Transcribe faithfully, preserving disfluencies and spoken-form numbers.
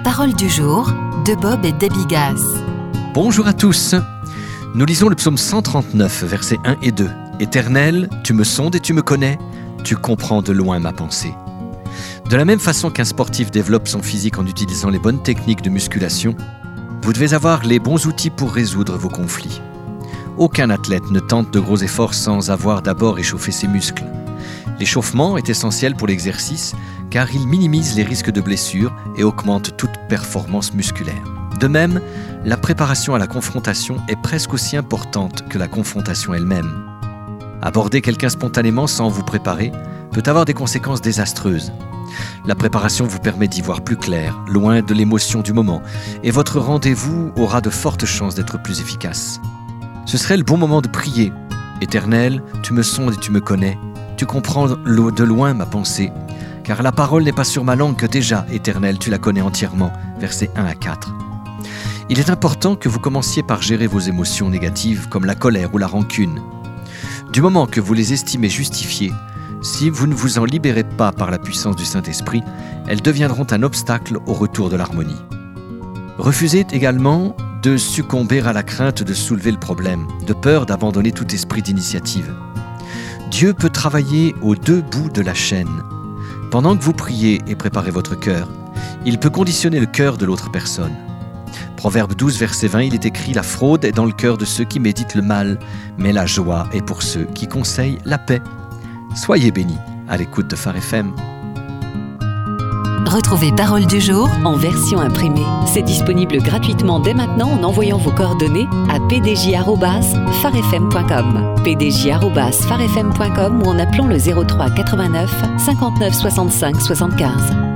Parole du jour de Bob et Debbie Gass. Bonjour à tous. Nous lisons le psaume cent trente-neuf, versets un et deux. Éternel, tu me sondes et tu me connais, tu comprends de loin ma pensée. De la même façon qu'un sportif développe son physique en utilisant les bonnes techniques de musculation, vous devez avoir les bons outils pour résoudre vos conflits. Aucun athlète ne tente de gros efforts sans avoir d'abord échauffé ses muscles. L'échauffement est essentiel pour l'exercice car il minimise les risques de blessures et augmente toute performance musculaire. De même, la préparation à la confrontation est presque aussi importante que la confrontation elle-même. Aborder quelqu'un spontanément sans vous préparer peut avoir des conséquences désastreuses. La préparation vous permet d'y voir plus clair, loin de l'émotion du moment, et votre rendez-vous aura de fortes chances d'être plus efficace. Ce serait le bon moment de prier. Éternel, tu me sondes et tu me connais. Tu comprends de loin ma pensée, car la parole n'est pas sur ma langue que déjà, Éternel, tu la connais entièrement. Versets un à quatre. Il est important que vous commenciez par gérer vos émotions négatives comme la colère ou la rancune. Du moment que vous les estimez justifiées, si vous ne vous en libérez pas par la puissance du Saint-Esprit, elles deviendront un obstacle au retour de l'harmonie. Refusez également de succomber à la crainte de soulever le problème, de peur d'abandonner tout esprit d'initiative. Dieu peut travailler aux deux bouts de la chaîne. Pendant que vous priez et préparez votre cœur, il peut conditionner le cœur de l'autre personne. Proverbe douze, verset vingt, il est écrit « La fraude est dans le cœur de ceux qui méditent le mal, mais la joie est pour ceux qui conseillent la paix. » Soyez bénis à l'écoute de Phare F M. Retrouvez Parole du jour en version imprimée. C'est disponible gratuitement dès maintenant en envoyant vos coordonnées à p d j arobase phare f m point com, p d j arobase phare f m point com ou en appelant le zéro trois quatre-vingt-neuf cinquante-neuf soixante-cinq soixante-quinze.